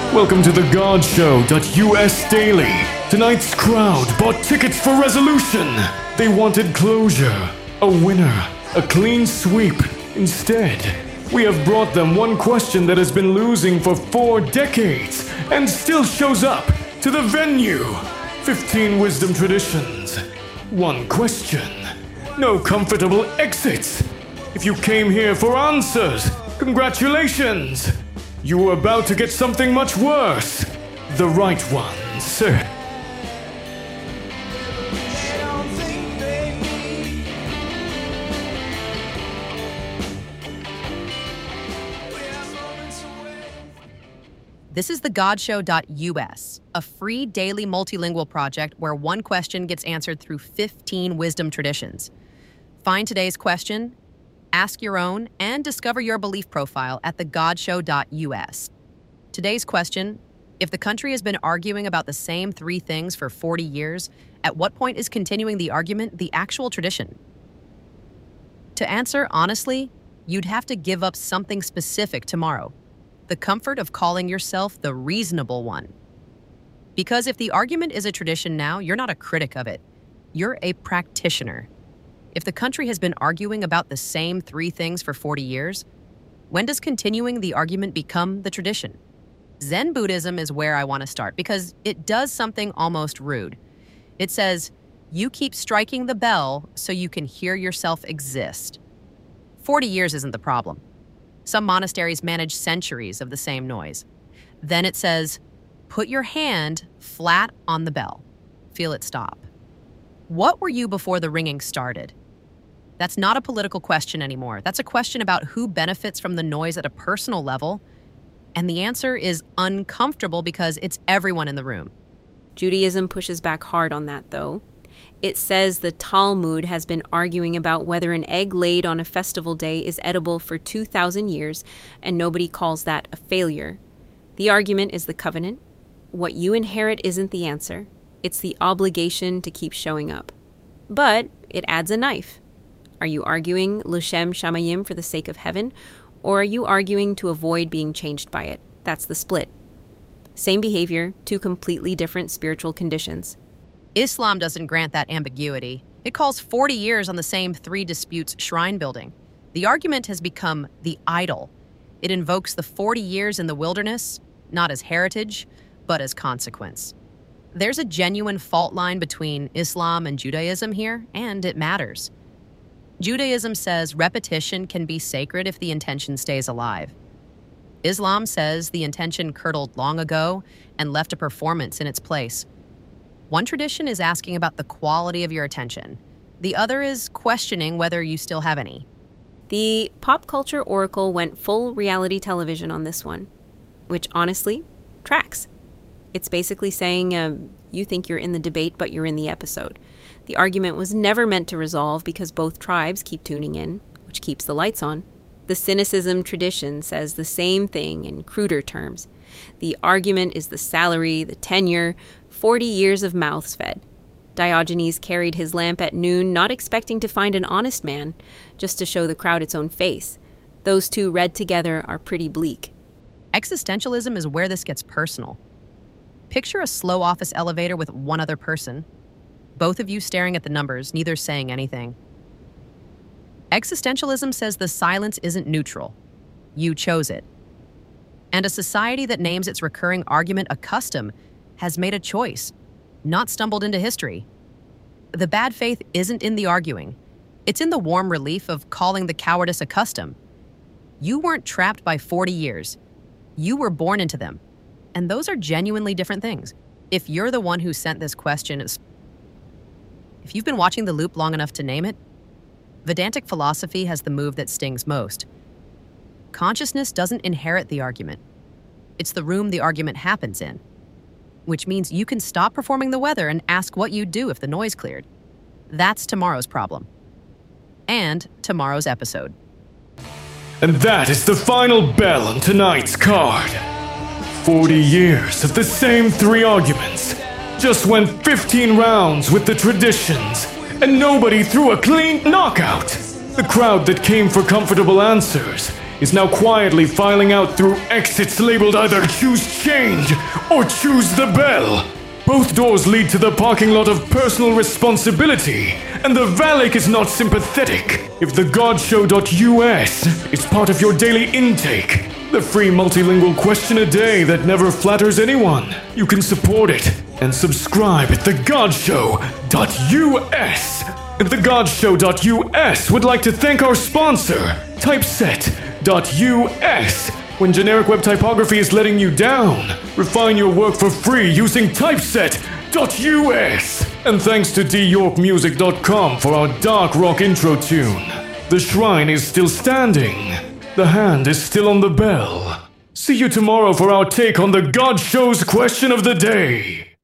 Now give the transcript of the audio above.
Welcome to the GodShow.us Daily. Tonight's crowd bought tickets for resolution. They wanted closure, a winner, a clean sweep. Instead, we have brought them one question that has been losing for 4 decades and still shows up to the venue. 15 wisdom traditions. One question. No comfortable exits. If you came here for answers, congratulations. You were about to get something much worse. The right ones. This is the GodShow.us, a free daily multilingual project where one question gets answered through 15 wisdom traditions. Find today's question, ask your own, and discover your belief profile at the GodShow.us. Today's question, if the country has been arguing about the same 3 things for 40 years, at what point is continuing the argument the actual tradition? To answer honestly, you'd have to give up something specific tomorrow. The comfort of calling yourself the reasonable one. Because if the argument is a tradition now, you're not a critic of it. You're a practitioner. If the country has been arguing about the same 3 things for 40 years, when does continuing the argument become the tradition? Zen Buddhism is where I want to start because it does something almost rude. It says, you keep striking the bell so you can hear yourself exist. 40 years isn't the problem. Some monasteries manage centuries of the same noise. Then it says, put your hand flat on the bell. Feel it stop. What were you before the ringing started? That's not a political question anymore. That's a question about who benefits from the noise at a personal level. And the answer is uncomfortable because it's everyone in the room. Judaism pushes back hard on that, though. It says the Talmud has been arguing about whether an egg laid on a festival day is edible for 2,000 years, and nobody calls that a failure. The argument is the covenant. What you inherit isn't the answer. It's the obligation to keep showing up. But it adds a knife. Are you arguing L'Shem Shamayim for the sake of heaven, or are you arguing to avoid being changed by it? That's the split. Same behavior, 2 completely different spiritual conditions. Islam doesn't grant that ambiguity. It calls 40 years on the same 3 disputes shrine building. The argument has become the idol. It invokes the 40 years in the wilderness, not as heritage, but as consequence. There's a genuine fault line between Islam and Judaism here, and it matters. Judaism says repetition can be sacred if the intention stays alive. Islam says the intention curdled long ago and left a performance in its place. One tradition is asking about the quality of your attention. The other is questioning whether you still have any. The Pop Culture Oracle went full reality television on this one, which honestly tracks. It's basically saying you think you're in the debate, but you're in the episode. The argument was never meant to resolve because both tribes keep tuning in, which keeps the lights on. The cynicism tradition says the same thing in cruder terms. The argument is the salary, the tenure, 40 years of mouths fed. Diogenes carried his lamp at noon, not expecting to find an honest man, just to show the crowd its own face. Those 2 read together are pretty bleak. Existentialism is where this gets personal. Picture a slow office elevator with one other person. Both of you staring at the numbers, neither saying anything. Existentialism says the silence isn't neutral. You chose it. And a society that names its recurring argument a custom has made a choice, not stumbled into history. The bad faith isn't in the arguing. It's in the warm relief of calling the cowardice a custom. You weren't trapped by 40 years. You were born into them. And those are genuinely different things. If you're the one who sent this question, if you've been watching The Loop long enough to name it, Vedantic philosophy has the move that stings most. Consciousness doesn't inherit the argument. It's the room the argument happens in. Which means you can stop performing the weather and ask what you'd do if the noise cleared. That's tomorrow's problem. And tomorrow's episode. And that is the final bell on tonight's card. 40 years of the same 3 arguments. Just went 15 rounds with the traditions, and nobody threw a clean knockout. The crowd that came for comfortable answers is now quietly filing out through exits labeled either Choose Change or Choose the Bell. Both doors lead to the parking lot of Personal Responsibility, and the Valak is not sympathetic. If thegodshow.us is part of your daily intake, the free multilingual question a day that never flatters anyone, you can support it and subscribe at thegodshow.us. And thegodshow.us would like to thank our sponsor, Typeset.us. When generic web typography is letting you down, refine your work for free using Typeset.us. And thanks to dyorkmusic.com for our dark rock intro tune. The shrine is still standing. The hand is still on the bell. See you tomorrow for our take on the God Show's question of the day.